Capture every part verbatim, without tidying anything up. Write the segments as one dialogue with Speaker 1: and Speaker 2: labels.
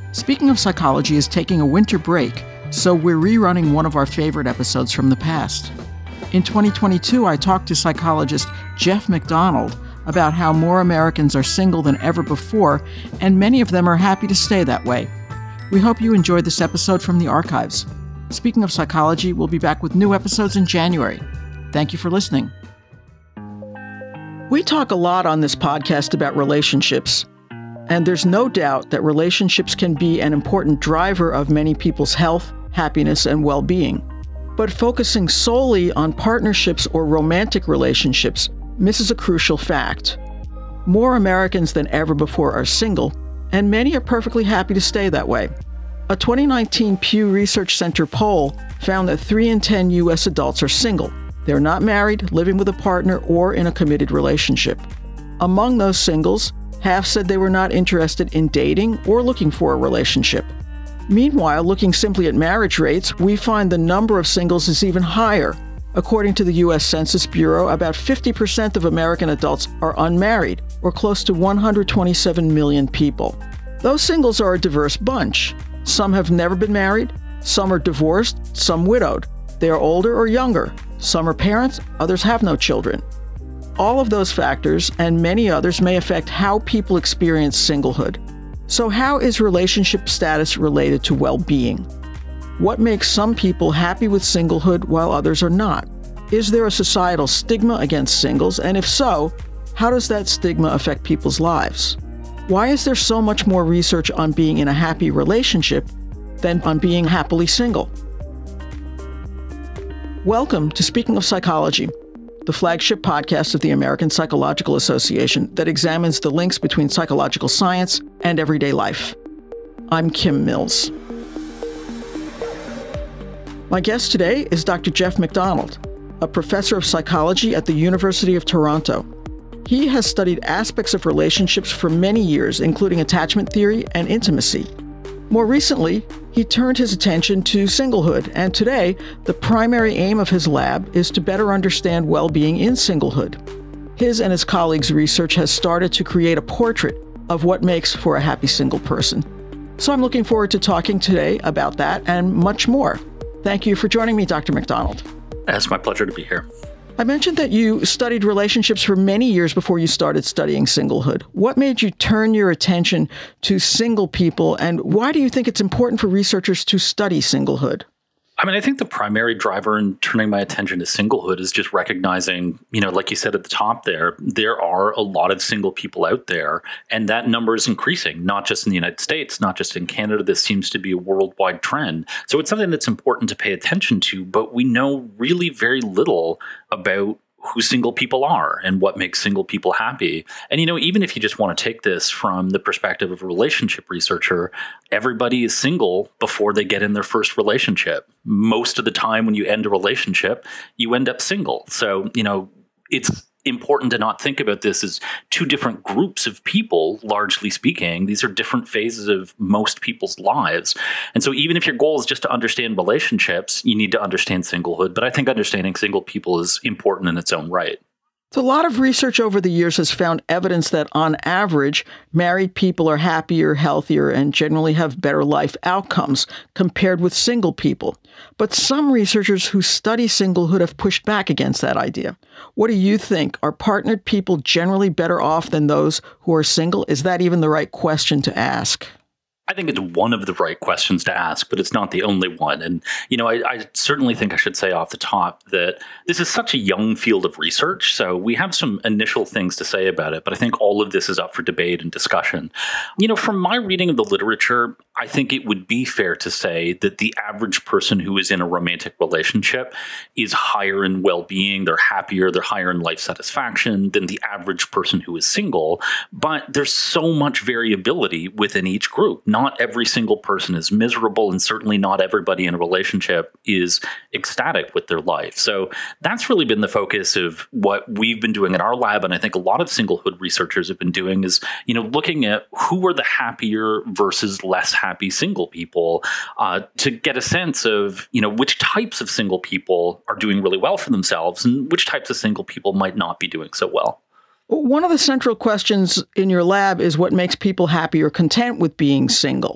Speaker 1: Speaking of Psychology is taking a winter break, so we're rerunning one of our favorite episodes from the past. In twenty twenty-two, I talked to psychologist Jeff McDonald about how more Americans are single than ever before, and many of them are happy to stay that way. We hope you enjoyed this episode from the archives. Speaking of Psychology, we'll be back with new episodes in January. Thank you for listening. We talk a lot on this podcast about relationships, and there's no doubt that relationships can be an important driver of many people's health, happiness, and well-being. But focusing solely on partnerships or romantic relationships misses a crucial fact. More Americans than ever before are single, and many are perfectly happy to stay that way. A twenty nineteen Pew Research Center poll found that three in ten U S adults are single. They're not married, living with a partner, or in a committed relationship. Among those singles, half said they were not interested in dating or looking for a relationship. Meanwhile, looking simply at marriage rates, we find the number of singles is even higher. According to the U S Census Bureau, about fifty percent of American adults are unmarried, or close to one hundred twenty-seven million people. Those singles are a diverse bunch. Some have never been married, some are divorced, some widowed. They are older or younger. Some are parents, others have no children. All of those factors, and many others, may affect how people experience singlehood. So how is relationship status related to well-being? What makes some people happy with singlehood while others are not? Is there a societal stigma against singles? And if so, how does that stigma affect people's lives? Why is there so much more research on being in a happy relationship than on being happily single? Welcome to Speaking of Psychology, the flagship podcast of the American Psychological Association that examines the links between psychological science and everyday life. I'm Kim Mills. My guest today is Doctor Jeff McDonald, a professor of psychology at the University of Toronto. He has studied aspects of relationships for many years, including attachment theory and intimacy. More recently, he turned his attention to singlehood, and today, the primary aim of his lab is to better understand well-being in singlehood. His and his colleagues' research has started to create a portrait of what makes for a happy single person. So I'm looking forward to talking today about that and much more. Thank you for joining me, Doctor McDonald.
Speaker 2: It's my pleasure to be here.
Speaker 1: I mentioned that you studied relationships for many years before you started studying singlehood. What made you turn your attention to single people, and why do you think it's important for researchers to study singlehood?
Speaker 2: I mean, I think the primary driver in turning my attention to singlehood is just recognizing, you know, like you said at the top there, there are a lot of single people out there, and that number is increasing, not just in the United States, not just in Canada. This seems to be a worldwide trend. So it's something that's important to pay attention to, but we know really very little about who single people are and what makes single people happy. And, you know, even if you just want to take this from the perspective of a relationship researcher, everybody is single before they get in their first relationship. Most of the time when you end a relationship, you end up single. So, you know, it's important to not think about this as two different groups of people, largely speaking. These are different phases of most people's lives. And so even if your goal is just to understand relationships, you need to understand singlehood. But I think understanding single people is important in its own right.
Speaker 1: So a lot of research over the years has found evidence that on average, married people are happier, healthier, and generally have better life outcomes compared with single people. But some researchers who study singlehood have pushed back against that idea. What do you think? Are partnered people generally better off than those who are single? Is that even the right question to ask?
Speaker 2: I think it's one of the right questions to ask, but it's not the only one. And, you know, I, I certainly think I should say off the top that this is such a young field of research. So we have some initial things to say about it, but I think all of this is up for debate and discussion. You know, from my reading of the literature, I think it would be fair to say that the average person who is in a romantic relationship is higher in well-being, they're happier, they're higher in life satisfaction than the average person who is single. But there's so much variability within each group. Not every single person is miserable, and certainly not everybody in a relationship is ecstatic with their life. So that's really been the focus of what we've been doing in our lab, and I think a lot of singlehood researchers have been doing is, you know, looking at who are the happier versus less happy single people uh, to get a sense of, you know, which types of single people are doing really well for themselves and which types of single people might not be doing so well.
Speaker 1: One of the central questions in your lab is what makes people happy or content with being single.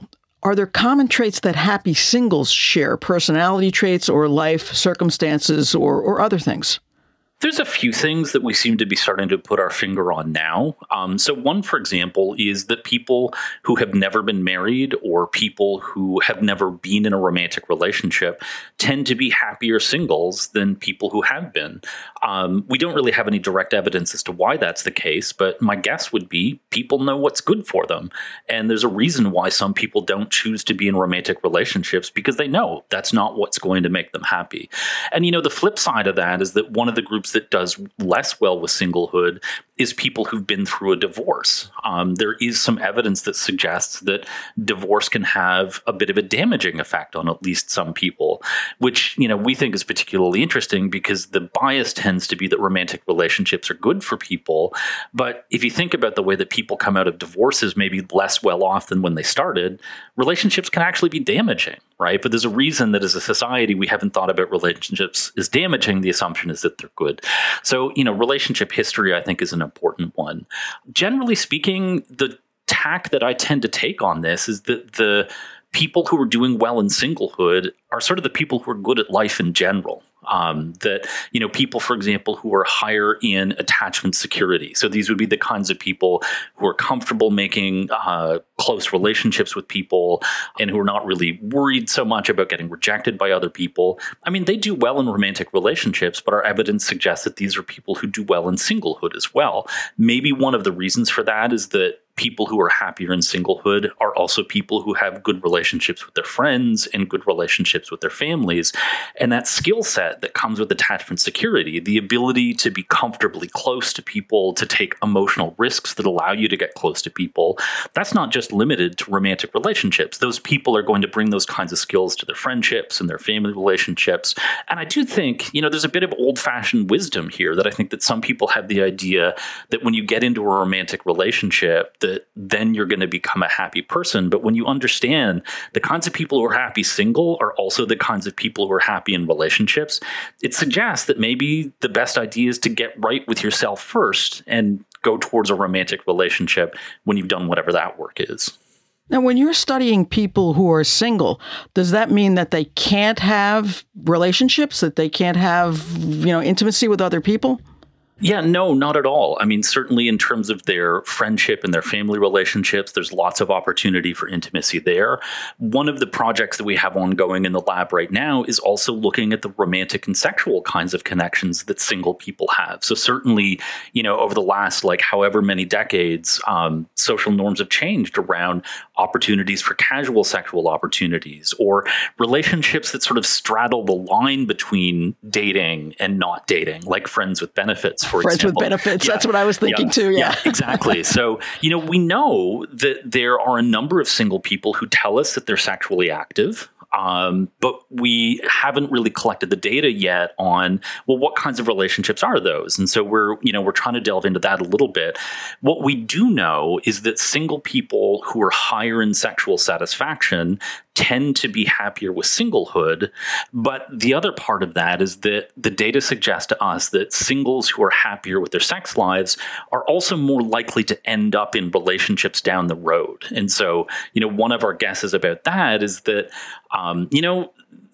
Speaker 1: Are there common traits that happy singles share, personality traits or life circumstances or, or other things?
Speaker 2: There's a few things that we seem to be starting to put our finger on now. Um, so one, for example, is that people who have never been married or people who have never been in a romantic relationship tend to be happier singles than people who have been. Um, we don't really have any direct evidence as to why that's the case, but my guess would be people know what's good for them. And there's a reason why some people don't choose to be in romantic relationships, because they know that's not what's going to make them happy. And, you know, the flip side of that is that one of the groups that does less well with singlehood is people who've been through a divorce. Um, there is some evidence that suggests that divorce can have a bit of a damaging effect on at least some people, which, you know, we think is particularly interesting because the bias tends to be that romantic relationships are good for people. But if you think about the way that people come out of divorces maybe less well off than when they started, relationships can actually be damaging, right? But there's a reason that as a society, we haven't thought about relationships as damaging. The assumption is that they're good. So, you know, relationship history, I think, is an important one. Generally speaking, the tack that I tend to take on this is that the people who are doing well in singlehood are sort of the people who are good at life in general. Um, that, you know, people, for example, who are higher in attachment security. So these would be the kinds of people who are comfortable making uh, close relationships with people and who are not really worried so much about getting rejected by other people. I mean, they do well in romantic relationships, but our evidence suggests that these are people who do well in singlehood as well. Maybe one of the reasons for that is that people who are happier in singlehood are also people who have good relationships with their friends and good relationships with their families. And that skill set that comes with attachment security, the ability to be comfortably close to people, to take emotional risks that allow you to get close to people, that's not just limited to romantic relationships. Those people are going to bring those kinds of skills to their friendships and their family relationships. And I do think, you know, there's a bit of old-fashioned wisdom here that I think that some people have the idea that when you get into a romantic relationship, that then you're going to become a happy person. But when you understand the kinds of people who are happy single are also the kinds of people who are happy in relationships, it suggests that maybe the best idea is to get right with yourself first and go towards a romantic relationship when you've done whatever that work is.
Speaker 1: Now, when you're studying people who are single, does that mean that they can't have relationships, that they can't have, you know, intimacy with other people?
Speaker 2: Yeah, no, not at all. I mean, certainly in terms of their friendship and their family relationships, there's lots of opportunity for intimacy there. One of the projects that we have ongoing in the lab right now is also looking at the romantic and sexual kinds of connections that single people have. So certainly, you know, over the last like however many decades, um, social norms have changed around opportunities for casual sexual opportunities or relationships that sort of straddle the line between dating and not dating, like friends with benefits. For
Speaker 1: Friends
Speaker 2: example.
Speaker 1: with benefits.
Speaker 2: Yeah.
Speaker 1: That's what I was thinking
Speaker 2: yeah.
Speaker 1: too. Yeah.
Speaker 2: yeah, exactly. So, you know, we know that there are a number of single people who tell us that they're sexually active. Um, but we haven't really collected the data yet on, well, what kinds of relationships are those? And so we're, you know, we're trying to delve into that a little bit. What we do know is that single people who are higher in sexual satisfaction tend to be happier with singlehood. But the other part of that is that the data suggests to us that singles who are happier with their sex lives are also more likely to end up in relationships down the road. And so, you know, one of our guesses about that is that, um, you know,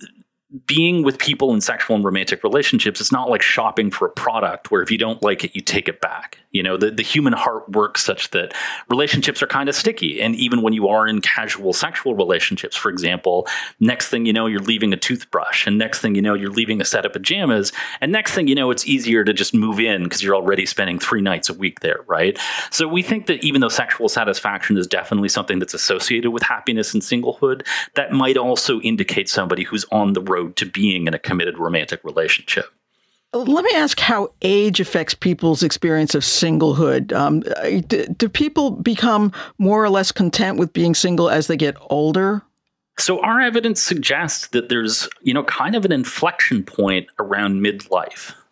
Speaker 2: being with people in sexual and romantic relationships, it's not like shopping for a product where if you don't like it, you take it back. You know, the, the human heart works such that relationships are kind of sticky. And even when you are in casual sexual relationships, for example, next thing you know, you're leaving a toothbrush. And next thing you know, you're leaving a set of pajamas. And next thing you know, it's easier to just move in because you're already spending three nights a week there, right? So we think that even though sexual satisfaction is definitely something that's associated with happiness and singlehood, that might also indicate somebody who's on the road to being in a committed romantic relationship.
Speaker 1: Let me ask how age affects people's experience of singlehood. Um, do, do people become more or less content with being single as they get older?
Speaker 2: So our evidence suggests that there's, you know, kind of an inflection point around midlife.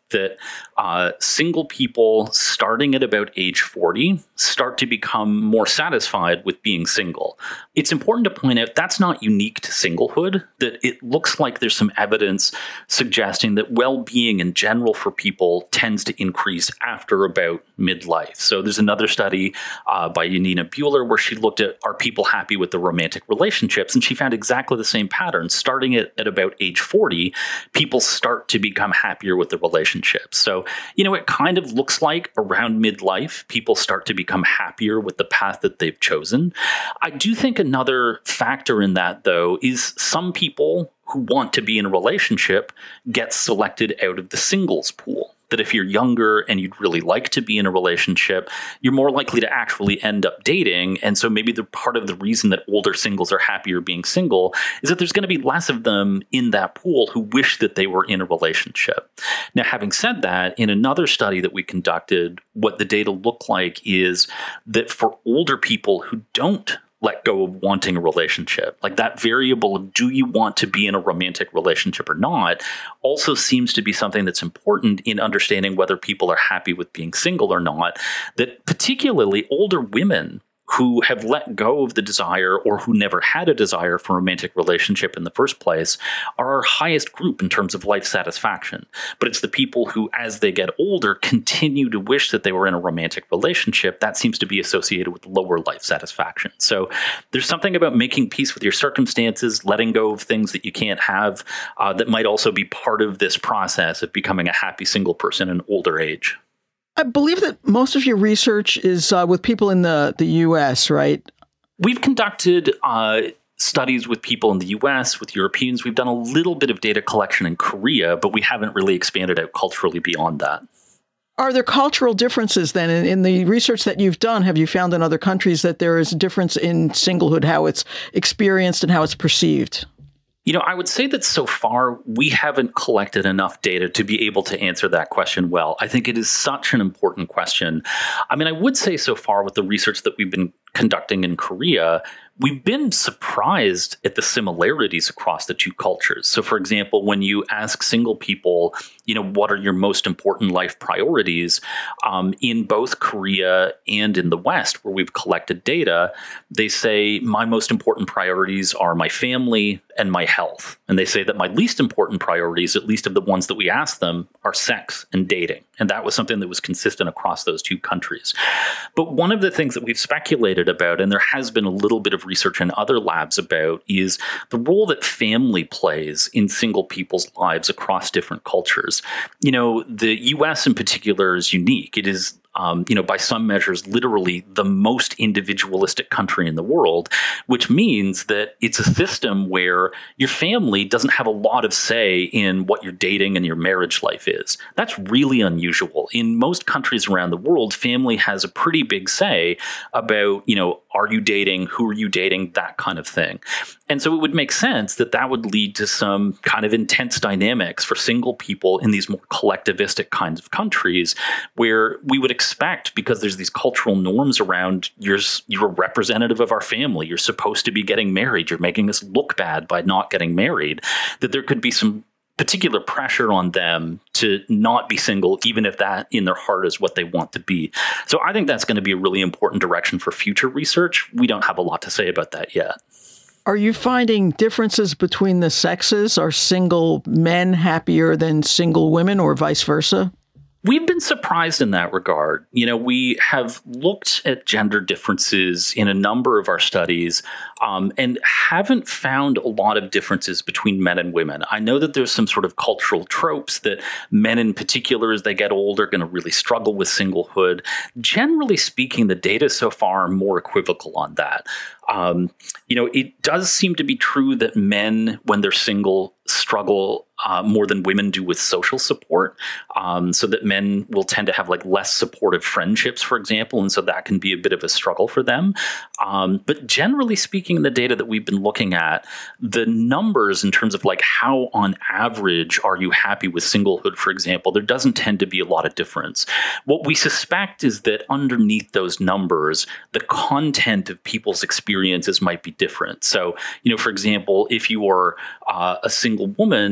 Speaker 2: that uh, single people starting at about age forty start to become more satisfied with being single. It's important to point out that's not unique to singlehood, that it looks like there's some evidence suggesting that well-being in general for people tends to increase after about midlife. So there's another study uh, by Janina Buehler where she looked at, are people happy with the romantic relationships? And she found exactly the same pattern. Starting at, at about age forty, people start to become happier with the relationship. So, you know, it kind of looks like around midlife, people start to become happier with the path that they've chosen. I do think another factor in that, though, is some people who want to be in a relationship get selected out of the singles pool. That if you're younger and you'd really like to be in a relationship, you're more likely to actually end up dating. And so maybe the part of the reason that older singles are happier being single is that there's going to be less of them in that pool who wish that they were in a relationship. Now, having said that, in another study that we conducted, what the data look like is that for older people who don't let go of wanting a relationship, like that variable of do you want to be in a romantic relationship or not, also seems to be something that's important in understanding whether people are happy with being single or not. That particularly older women who have let go of the desire or who never had a desire for a romantic relationship in the first place are our highest group in terms of life satisfaction. But it's the people who, as they get older, continue to wish that they were in a romantic relationship. That seems to be associated with lower life satisfaction. So there's something about making peace with your circumstances, letting go of things that you can't have, uh, that might also be part of this process of becoming a happy single person in older age.
Speaker 1: I believe that most of your research is uh, with people in the, the U S, right?
Speaker 2: We've conducted uh, studies with people in the U S, with Europeans. We've done a little bit of data collection in Korea, but we haven't really expanded out culturally beyond that.
Speaker 1: Are there cultural differences then? In, in the research that you've done, have you found in other countries that there is a difference in singlehood, how it's experienced and how it's perceived?
Speaker 2: You know, I would say that so far we haven't collected enough data to be able to answer that question well. I think it is such an important question. I mean, I would say so far with the research that we've been conducting in Korea, we've been surprised at the similarities across the two cultures. So, for example, when you ask single people, you know, what are your most important life priorities, um, in both Korea and in the West, where we've collected data, they say my most important priorities are my family and my health. And they say that my least important priorities, at least of the ones that we asked them, are sex and dating. And that was something that was consistent across those two countries. But one of the things that we've speculated about, and there has been a little bit of research in other labs about, is the role that family plays in single people's lives across different cultures. You know, the U S in particular is unique. It is Um, you know, by some measures, literally the most individualistic country in the world, which means that it's a system where your family doesn't have a lot of say in what your dating and your marriage life is. That's really unusual. In most countries around the world, family has a pretty big say about, you know, are you dating? Who are you dating? That kind of thing. And so it would make sense that that would lead to some kind of intense dynamics for single people in these more collectivistic kinds of countries where we would expect, because there's these cultural norms around, you're, you're a representative of our family, you're supposed to be getting married, you're making us look bad by not getting married, that there could be some particular pressure on them to not be single, even if that in their heart is what they want to be. So I think that's going to be a really important direction for future research. We don't have a lot to say about that yet.
Speaker 1: Are you finding differences between the sexes? Are single men happier than single women or vice versa?
Speaker 2: We've been surprised in that regard. You know, we have looked at gender differences in a number of our studies um, and haven't found a lot of differences between men and women. I know that there's some sort of cultural tropes that men in particular, as they get older, are going to really struggle with singlehood. Generally speaking, the data so far are more equivocal on that. Um, you know, it does seem to be true that men, when they're single, struggle uh, more than women do with social support. Um, so that men will tend to have like less supportive friendships, for example. And so that can be a bit of a struggle for them. Um, but generally speaking, in the data that we've been looking at, the numbers in terms of like how on average are you happy with singlehood, for example, there doesn't tend to be a lot of difference. What we suspect is that underneath those numbers, the content of people's experiences might be different. So, you know, for example, if you are uh, a single woman,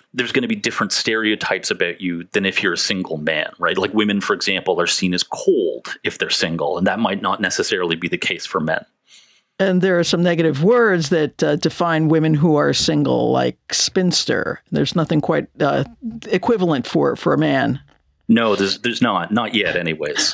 Speaker 2: there's going to be different stereotypes about you than if you're a single man, right? Like women, for example, are seen as cold if they're single, and that might not necessarily be the case for men.
Speaker 1: And there are some negative words that uh, define women who are single, like spinster. There's nothing quite uh, equivalent for, for a man.
Speaker 2: No, there's there's not. Not yet, anyways.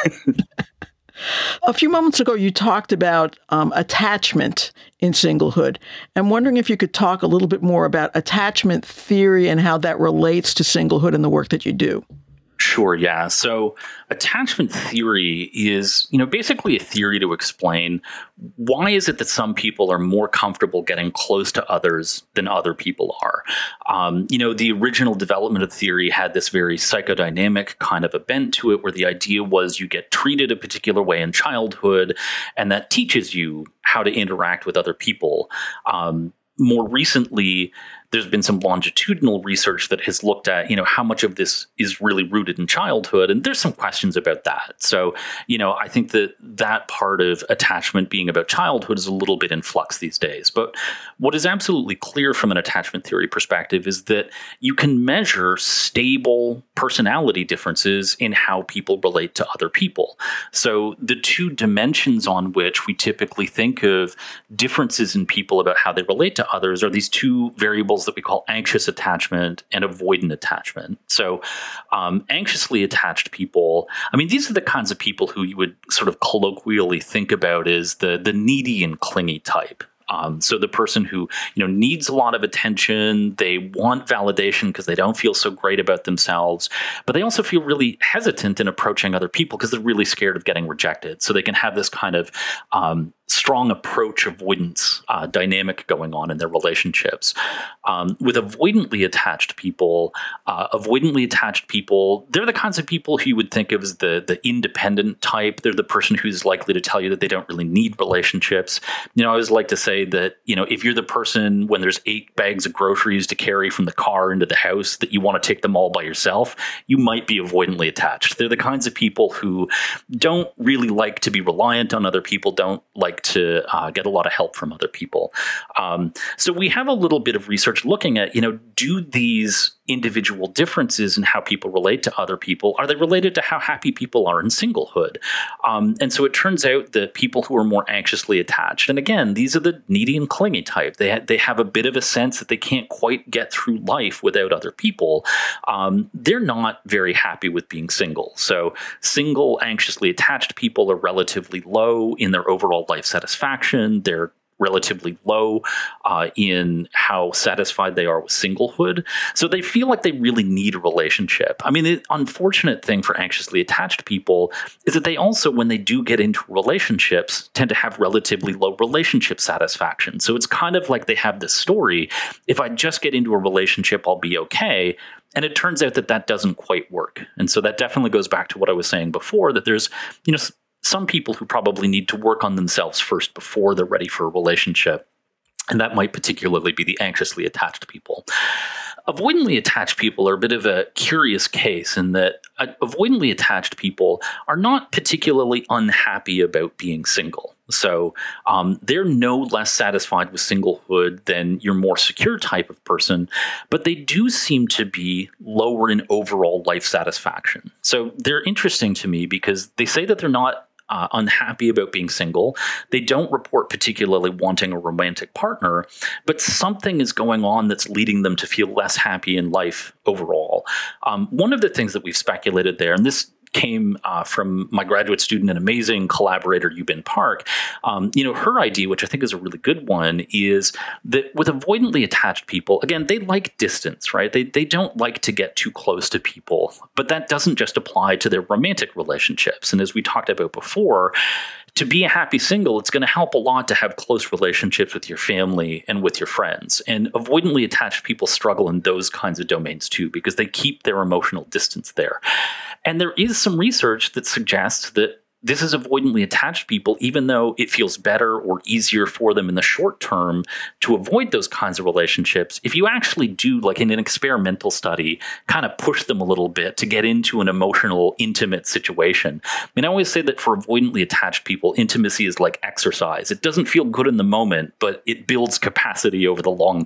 Speaker 1: A few moments ago, you talked about um, attachment in singlehood. I'm wondering if you could talk a little bit more about attachment theory and how that relates to singlehood and the work that you do.
Speaker 2: Sure, yeah. So attachment theory is, you know, basically a theory to explain why is it that some people are more comfortable getting close to others than other people are. Um, you know, the original development of theory had this very psychodynamic kind of a bent to it, where the idea was you get treated a particular way in childhood, and that teaches you how to interact with other people. Um, more recently, there's been some longitudinal research that has looked at, you know, how much of this is really rooted in childhood. And there's some questions about that. So, you know, I think that that part of attachment being about childhood is a little bit in flux these days. But what is absolutely clear from an attachment theory perspective is that you can measure stable personality differences in how people relate to other people. So the two dimensions on which we typically think of differences in people about how they relate to others are these two variables that we call anxious attachment and avoidant attachment. So um, anxiously attached people, I mean, these are the kinds of people who you would sort of colloquially think about as the, the needy and clingy type. Um, so the person who, you know, needs a lot of attention, they want validation because they don't feel so great about themselves, but they also feel really hesitant in approaching other people because they're really scared of getting rejected. So they can have this kind of um, strong approach avoidance uh, dynamic going on in their relationships. Um, with avoidantly attached people, uh, avoidantly attached people, they're the kinds of people who you would think of as the, the independent type. They're the person who's likely to tell you that they don't really need relationships. You know, I always like to say that, you know, if you're the person when there's eight bags of groceries to carry from the car into the house that you want to take them all by yourself, you might be avoidantly attached. They're the kinds of people who don't really like to be reliant on other people, don't like to uh, get a lot of help from other people. Um, so we have a little bit of research looking at, you know, do these individual differences in how people relate to other people, are they related to how happy people are in singlehood? Um, and so it turns out that people who are more anxiously attached, and again, these are the needy and clingy type, they, ha- they have a bit of a sense that they can't quite get through life without other people. Um, they're not very happy with being single. So single, anxiously attached people are relatively low in their overall life satisfaction. They're relatively low uh, in how satisfied they are with singlehood. So they feel like they really need a relationship. I mean, the unfortunate thing for anxiously attached people is that they also, when they do get into relationships, tend to have relatively low relationship satisfaction. So it's kind of like they have this story, if I just get into a relationship, I'll be okay. And it turns out that that doesn't quite work. And so that definitely goes back to what I was saying before, that there's, you know, some people who probably need to work on themselves first before they're ready for a relationship. And that might particularly be the anxiously attached people. Avoidantly attached people are a bit of a curious case in that uh, avoidantly attached people are not particularly unhappy about being single. So um, they're no less satisfied with singlehood than your more secure type of person, but they do seem to be lower in overall life satisfaction. So they're interesting to me because they say that they're not Uh, unhappy about being single. They don't report particularly wanting a romantic partner, but something is going on that's leading them to feel less happy in life overall. Um, one of the things that we've speculated there, and this came uh, from my graduate student and amazing collaborator, Yubin Park. Um, you know, her idea, which I think is a really good one, is that with avoidantly attached people, again, they like distance, right? They they don't like to get too close to people, but that doesn't just apply to their romantic relationships. And as we talked about before, to be a happy single, it's going to help a lot to have close relationships with your family and with your friends. And avoidantly attached people struggle in those kinds of domains too, because they keep their emotional distance there. And there is some research that suggests that this is avoidantly attached people, even though it feels better or easier for them in the short term to avoid those kinds of relationships. If you actually do, like in an experimental study, kind of push them a little bit to get into an emotional, intimate situation. I mean, I always say that for avoidantly attached people, intimacy is like exercise. It doesn't feel good in the moment, but it builds capacity over the long term,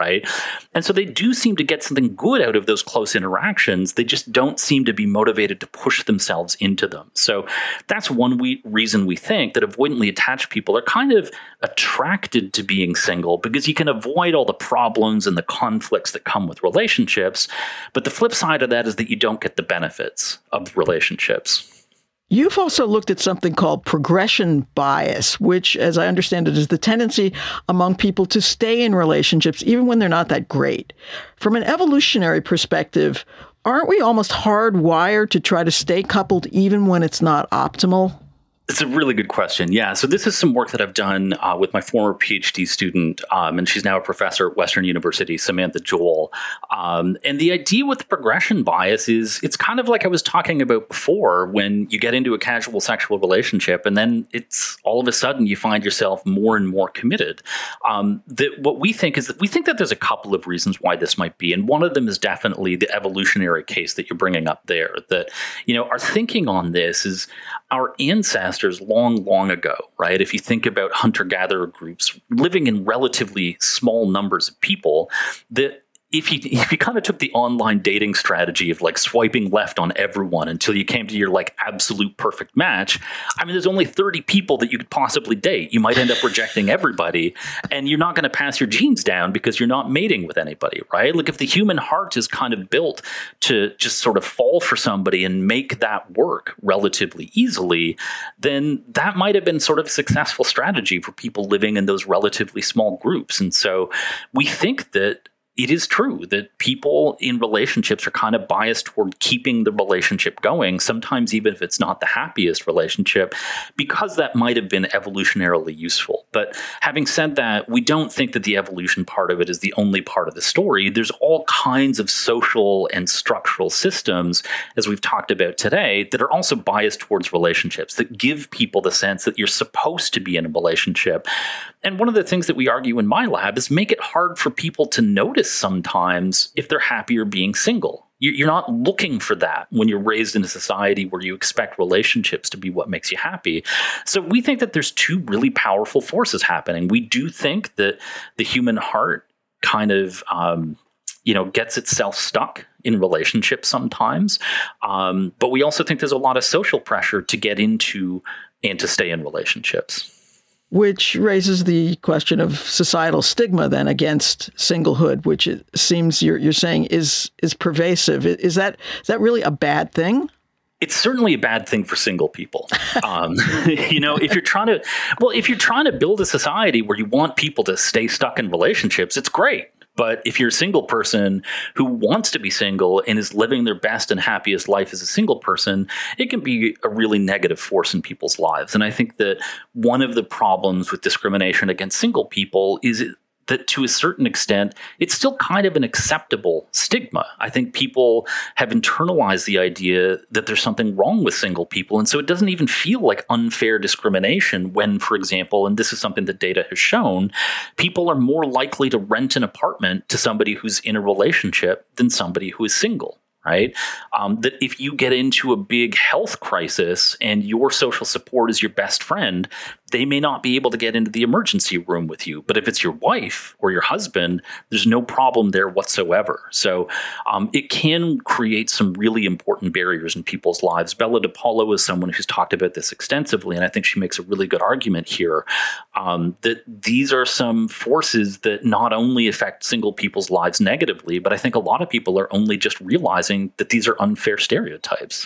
Speaker 2: right? And so they do seem to get something good out of those close interactions. They just don't seem to be motivated to push themselves into them. So that's one we, reason we think that avoidantly attached people are kind of attracted to being single, because you can avoid all the problems and the conflicts that come with relationships. But the flip side of that is that you don't get the benefits of relationships.
Speaker 1: You've also looked at something called progression bias, which, as I understand it, is the tendency among people to stay in relationships even when they're not that great. From an evolutionary perspective, aren't we almost hardwired to try to stay coupled even when it's not optimal?
Speaker 2: It's a really good question. Yeah. So this is some work that I've done uh, with my former PhD student, um, and she's now a professor at Western University, Samantha Joel. Um, and the idea with the progression bias is it's kind of like I was talking about before, when you get into a casual sexual relationship and then it's all of a sudden you find yourself more and more committed. Um, that what we think is that we think that there's a couple of reasons why this might be. And one of them is definitely the evolutionary case that you're bringing up there, that, you know, our thinking on this is our ancestors long, long ago, right? If you think about hunter-gatherer groups living in relatively small numbers of people, that if you if you kind of took the online dating strategy of like swiping left on everyone until you came to your like absolute perfect match, I mean, there's only thirty people that you could possibly date. You might end up rejecting everybody, and you're not going to pass your genes down because you're not mating with anybody, right? Like if the human heart is kind of built to just sort of fall for somebody and make that work relatively easily, then that might have been sort of a successful strategy for people living in those relatively small groups. And so we think that it is true that people in relationships are kind of biased toward keeping the relationship going, sometimes even if it's not the happiest relationship, because that might have been evolutionarily useful. But having said that, we don't think that the evolution part of it is the only part of the story. There's all kinds of social and structural systems, as we've talked about today, that are also biased towards relationships, that give people the sense that you're supposed to be in a relationship. And one of the things that we argue in my lab is make it hard for people to notice sometimes if they're happier being single. You're not looking for that when you're raised in a society where you expect relationships to be what makes you happy. So we think that there's two really powerful forces happening. We do think that the human heart kind of, um, you know, gets itself stuck in relationships sometimes. Um, but we also think there's a lot of social pressure to get into and to stay in relationships.
Speaker 1: Which raises the question of societal stigma then against singlehood, which it seems you're you're saying is is pervasive. Is that is that really a bad thing?
Speaker 2: It's certainly a bad thing for single people. Um, you know, if you're trying to, well, if you're trying to build a society where you want people to stay stuck in relationships, it's great. But if you're a single person who wants to be single and is living their best and happiest life as a single person, it can be a really negative force in people's lives. And I think that one of the problems with discrimination against single people is that to a certain extent, it's still kind of an acceptable stigma. I think people have internalized the idea that there's something wrong with single people. And so it doesn't even feel like unfair discrimination when, for example, and this is something that data has shown, people are more likely to rent an apartment to somebody who's in a relationship than somebody who is single. Right? Um, that if you get into a big health crisis and your social support is your best friend, they may not be able to get into the emergency room with you. But if it's your wife or your husband, there's no problem there whatsoever. So um, it can create some really important barriers in people's lives. Bella DePaulo is someone who's talked about this extensively, and I think she makes a really good argument here um, that these are some forces that not only affect single people's lives negatively, but I think a lot of people are only just realizing that these are unfair stereotypes.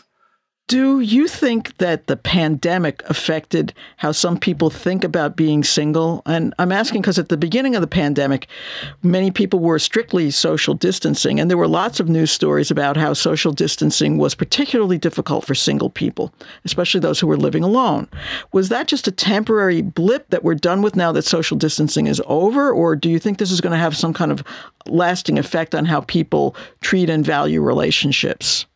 Speaker 1: Do you think that the pandemic affected how some people think about being single? And I'm asking because at the beginning of the pandemic, many people were strictly social distancing, and there were lots of news stories about how social distancing was particularly difficult for single people, especially those who were living alone. Was that just a temporary blip that we're done with now that social distancing is over, or do you think this is going to have some kind of lasting effect on how people treat and value relationships?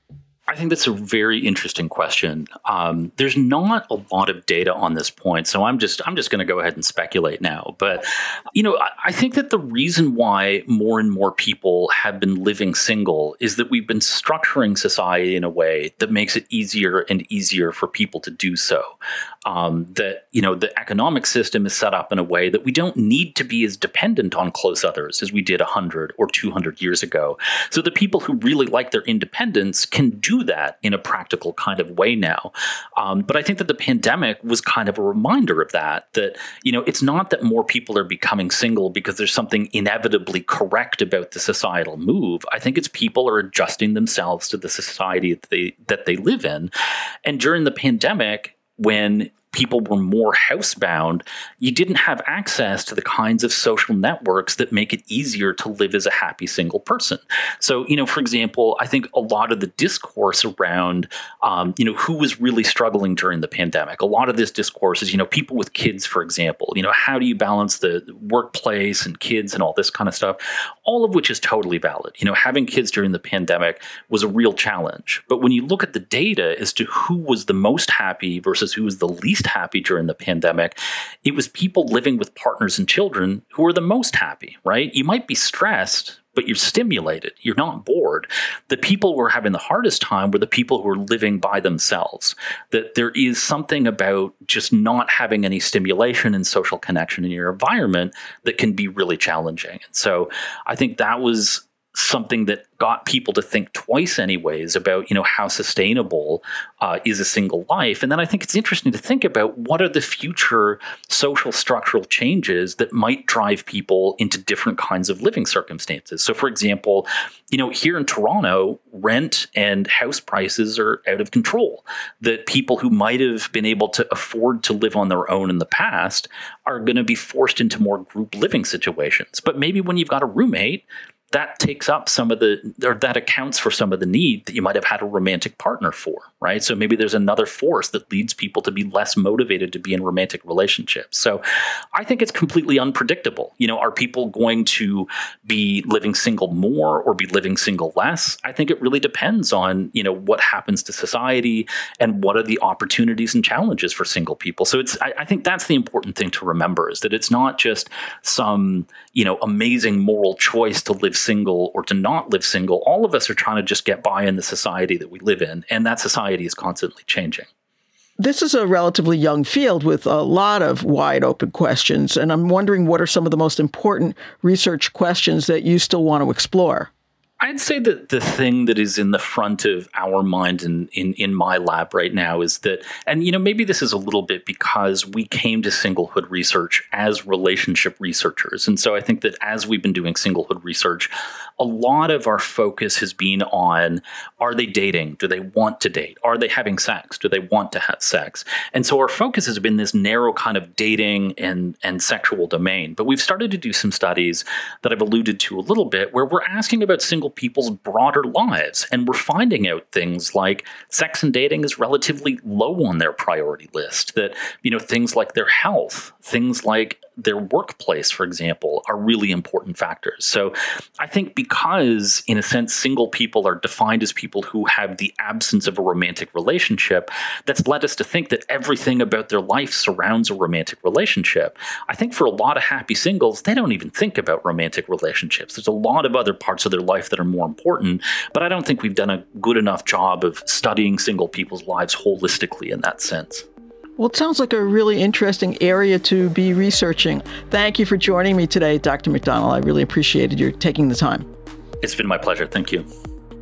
Speaker 2: I think that's a very interesting question. Um, there's not a lot of data on this point, so I'm just I'm just going to go ahead and speculate now. But you know, I, I think that the reason why more and more people have been living single is that we've been structuring society in a way that makes it easier and easier for people to do so. Um, that you know, the economic system is set up in a way that we don't need to be as dependent on close others as we did one hundred or two hundred years ago. So the people who really like their independence can do that in a practical kind of way now. Um, but I think that the pandemic was kind of a reminder of that, that, you know, it's not that more people are becoming single because there's something inevitably correct about the societal move. I think it's people are adjusting themselves to the society that they, that they live in. And during the pandemic, when people were more housebound, you didn't have access to the kinds of social networks that make it easier to live as a happy single person. So, you know, for example, I think a lot of the discourse around, um, you know, who was really struggling during the pandemic, a lot of this discourse is, you know, people with kids, for example, you know, how do you balance the workplace and kids and all this kind of stuff, all of which is totally valid. You know, having kids during the pandemic was a real challenge. But when you look at the data as to who was the most happy versus who was the least happy during the pandemic, it was people living with partners and children who were the most happy, right? You might be stressed, but you're stimulated. You're not bored. The people who are having the hardest time were the people who are living by themselves. That there is something about just not having any stimulation and social connection in your environment that can be really challenging. And so I think that was something that got people to think twice anyways about, you know, how sustainable uh, is a single life. And then I think it's interesting to think about what are the future social structural changes that might drive people into different kinds of living circumstances. So for example, you know, here in Toronto, rent and house prices are out of control. That people who might have been able to afford to live on their own in the past are going to be forced into more group living situations. But maybe when you've got a roommate, that takes up some of the, or that accounts for some of the need that you might have had a romantic partner for, right? So maybe there's another force that leads people to be less motivated to be in romantic relationships. So I think it's completely unpredictable. You know, are people going to be living single more or be living single less? I think it really depends on, you know, what happens to society and what are the opportunities and challenges for single people. So it's, I, I think that's the important thing to remember, is that it's not just some, you know, amazing moral choice to live single or to not live single. All of us are trying to just get by in the society that we live in, and that society is constantly changing.
Speaker 1: This is a relatively young field with a lot of wide open questions, and I'm wondering what are some of the most important research questions that you still want to explore?
Speaker 2: I'd say that the thing that is in the front of our mind in, in, in my lab right now is that, and you know, maybe this is a little bit because we came to singlehood research as relationship researchers. And so I think that as we've been doing singlehood research, a lot of our focus has been on, are they dating? Do they want to date? Are they having sex? Do they want to have sex? And so our focus has been this narrow kind of dating and, and sexual domain. But we've started to do some studies that I've alluded to a little bit where we're asking about single people's broader lives. And we're finding out things like sex and dating is relatively low on their priority list, that, you know, things like their health, things like their workplace, for example, are really important factors. So I think because, in a sense, single people are defined as people who have the absence of a romantic relationship, that's led us to think that everything about their life surrounds a romantic relationship. I think for a lot of happy singles, they don't even think about romantic relationships. There's a lot of other parts of their life that are more important, but I don't think we've done a good enough job of studying single people's lives holistically in that sense.
Speaker 1: Well, it sounds like a really interesting area to be researching. Thank you for joining me today, Doctor McDonald. I really appreciated your taking the time.
Speaker 2: It's been my pleasure. Thank you.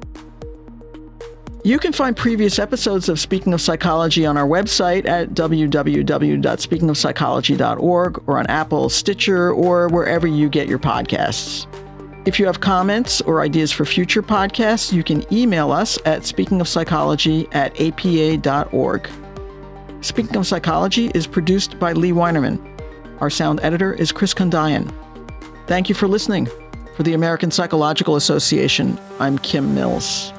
Speaker 1: You can find previous episodes of Speaking of Psychology on our website at w w w dot speaking of psychology dot org or on Apple, Stitcher, or wherever you get your podcasts. If you have comments or ideas for future podcasts, you can email us at speakingofpsychology at a p a dot org. Speaking of Psychology is produced by Lee Weinerman. Our sound editor is Chris Kondayan. Thank you for listening. For the American Psychological Association, I'm Kim Mills.